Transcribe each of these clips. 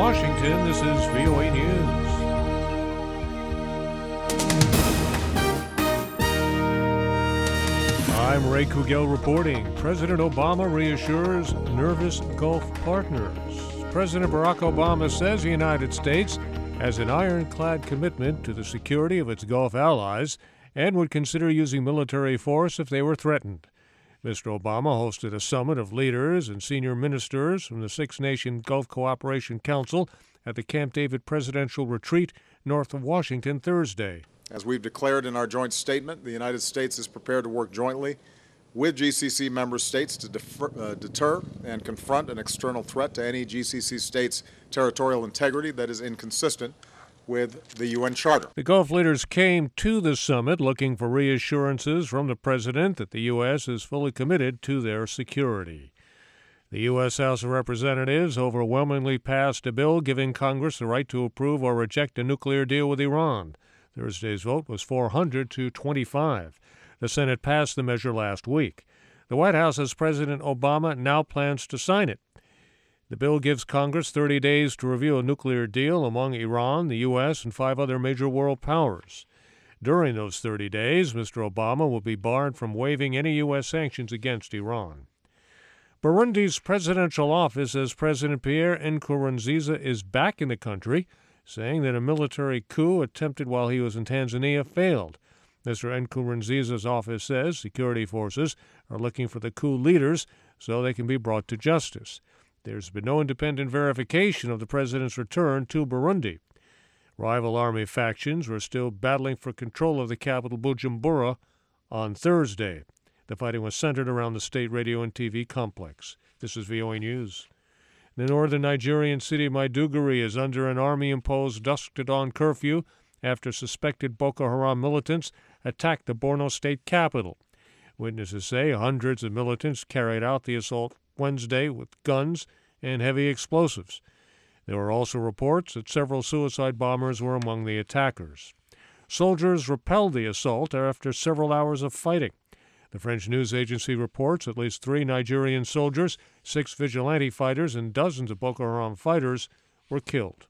Washington, this is VOA News. I'm Ray Kugel reporting. President Obama reassures nervous Gulf partners. President Barack Obama says the United States has an ironclad commitment to the security of its Gulf allies and would consider using military force if they were threatened. Mr. Obama hosted a summit of leaders and senior ministers from the Six-Nation Gulf Cooperation Council at the Camp David Presidential Retreat north of Washington Thursday. As we've declared in our joint statement, the United States is prepared to work jointly with GCC member states to deter and confront an external threat to any GCC state's territorial integrity that is inconsistent with the UN Charter. The Gulf leaders came to the summit looking for reassurances from the president that the U.S. is fully committed to their security. The U.S. House of Representatives overwhelmingly passed a bill giving Congress the right to approve or reject a nuclear deal with Iran. Thursday's vote was 400 to 25. The Senate passed the measure last week. The White House says President Obama now plans to sign it. The bill gives Congress 30 days to review a nuclear deal among Iran, the U.S., and 5 other major world powers. During those 30 days, Mr. Obama will be barred from waiving any U.S. sanctions against Iran. Burundi's presidential office says President Pierre Nkurunziza is back in the country, saying that a military coup attempted while he was in Tanzania failed. Mr. Nkurunziza's office says security forces are looking for the coup leaders so they can be brought to justice. There's been no independent verification of the president's return to Burundi. Rival army factions were still battling for control of the capital Bujumbura on Thursday. The fighting was centered around the state radio and TV complex. This is VOA News. The northern Nigerian city of Maiduguri is under an army-imposed dusk-to-dawn curfew after suspected Boko Haram militants attacked the Borno state capital. Witnesses say hundreds of militants carried out the assault Wednesday with guns and heavy explosives. There were also reports that several suicide bombers were among the attackers. Soldiers repelled the assault after several hours of fighting. The French news agency reports at least 3 Nigerian soldiers, 6 vigilante fighters, and dozens of Boko Haram fighters were killed.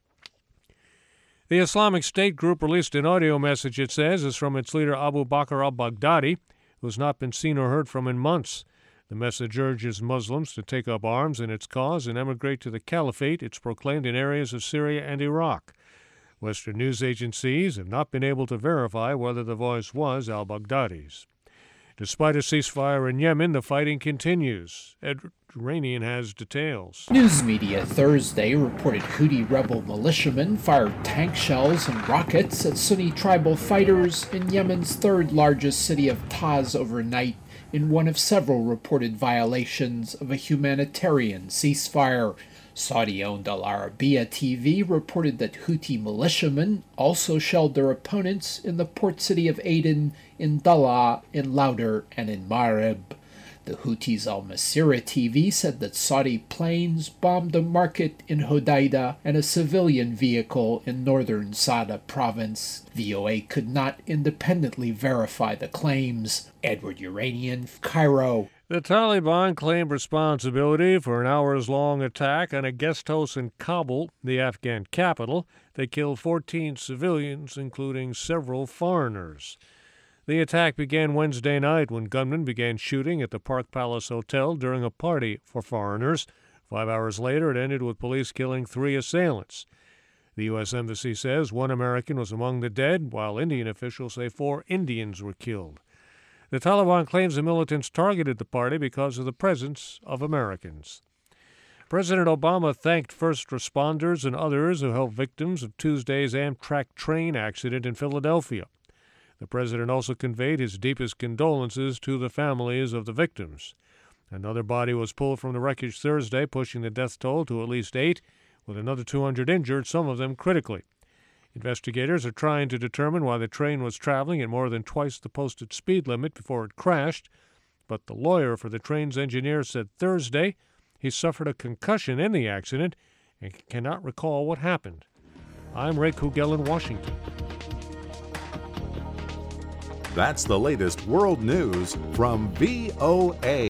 The Islamic State group released an audio message, it says, is from its leader Abu Bakr al-Baghdadi, who has not been seen or heard from in months. The message urges Muslims to take up arms in its cause and emigrate to the caliphate it's proclaimed in areas of Syria and Iraq. Western news agencies have not been able to verify whether the voice was al-Baghdadi's. Despite a ceasefire in Yemen, the fighting continues. Edward Iranian has details. News media Thursday reported Houthi rebel militiamen fired tank shells and rockets at Sunni tribal fighters in Yemen's third largest city of Taz overnight, in one of several reported violations of a humanitarian ceasefire. Saudi-owned Al Arabiya TV reported that Houthi militiamen also shelled their opponents in the port city of Aden, in Dalah, in Lauder, and in Marib. The Houthis' Al Masirah TV said that Saudi planes bombed a market in Hodeidah and a civilian vehicle in northern Sada province. VOA could not independently verify the claims. Edward Iranian, Cairo. The Taliban claimed responsibility for an hours-long attack on a guest house in Kabul, the Afghan capital. They killed 14 civilians, including several foreigners. The attack began Wednesday night when gunmen began shooting at the Park Palace Hotel during a party for foreigners. 5 hours later, it ended with police killing 3 assailants. The U.S. Embassy says 1 American was among the dead, while Indian officials say 4 Indians were killed. The Taliban claims the militants targeted the party because of the presence of Americans. President Obama thanked first responders and others who helped victims of Tuesday's Amtrak train accident in Philadelphia. The president also conveyed his deepest condolences to the families of the victims. Another body was pulled from the wreckage Thursday, pushing the death toll to at least 8, with another 200 injured, some of them critically. Investigators are trying to determine why the train was traveling at more than twice the posted speed limit before it crashed, but the lawyer for the train's engineer said Thursday he suffered a concussion in the accident and cannot recall what happened. I'm Ray Kugel in Washington. That's the latest world news from VOA.